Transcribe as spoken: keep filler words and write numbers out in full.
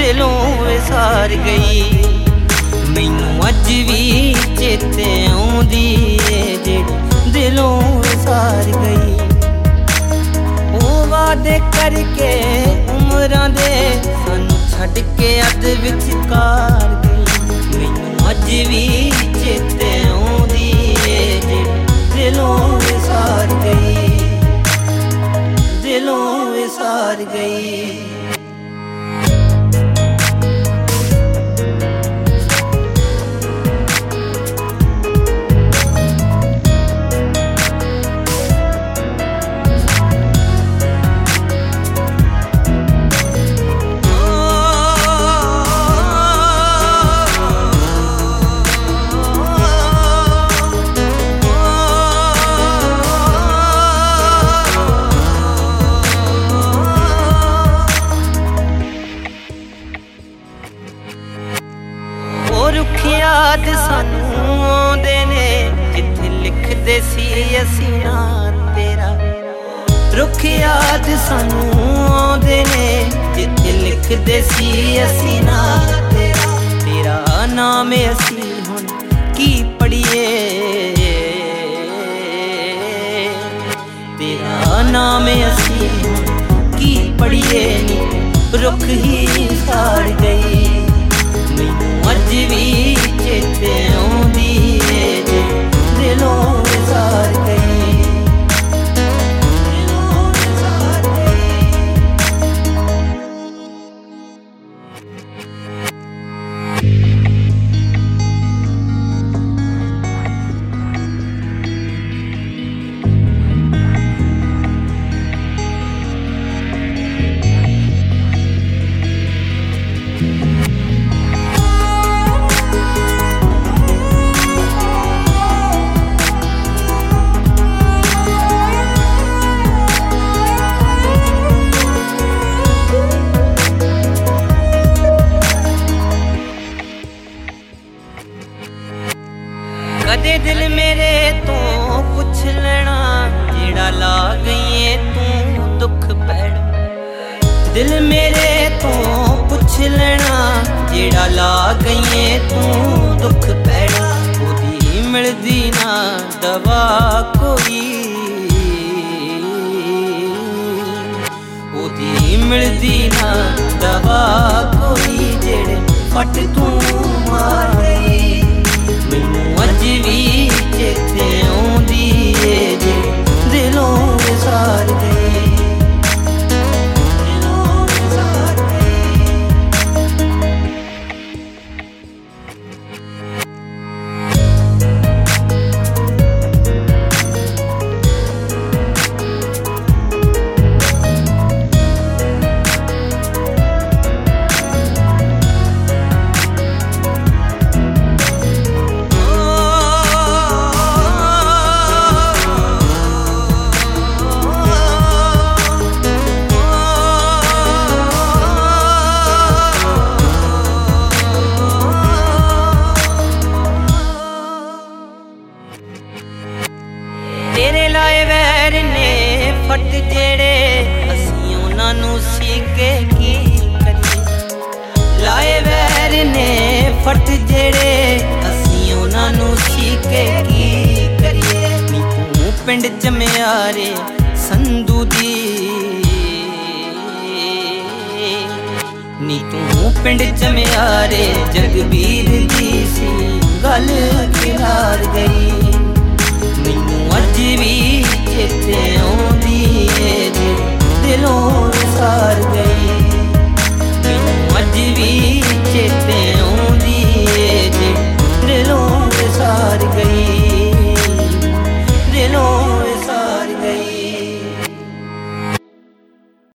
दिलों विसार गई। मैनू अज भी चेते आउंदी ए जेड़ी दिलों विसार गई। ओ वादे करके उमरां दे सानू छड्ड के अध विचकार गई। मैनू अज भी चेते आउंदी ए जेड़ी दिलों विसार गई, दिलों विसार गई। रुख याद सानू आउंदे ने जिथे लिखदे सी असीं नां तेरा। रुख याद सानू आउंदे ने जिथे लिखदे सी असीं नां तेरा। तेरा नाम असीं हुण की पढ़िए, तेरा नाम असीं हुण की पढ़िए नी रुख ही साड़ गई। मैनू अज भी चेते आउंदी ए जे दिलों विसार गई, दिलों विसार गई। कदे दिल मेरे तो पुछ लेना जेड़ा ला गई है तू दुख पैड़। दिल मेरे तो पुछ लेना जेड़ा ला गई है तू दुख पैड़। ओदी मिलदी ना दवा कोई, ओदी मिलदी ना दवा कोई जेड़े फट तू मार गई। मैनू अज भी चेते आउंदी ए जे दिलों विसार गई, दिलों विसार गई। तेरे लाए वैर ने फट जेड़े असीं उन्हां नूं सीके की करिए। लाए वैर ने फट जेड़े असीं उन्हां नूं सीके की करिए। नी तू पिंड चमियारे संधू दी, नी तू पिंड चमियारे जगबीर दी सी गल खिलार गई।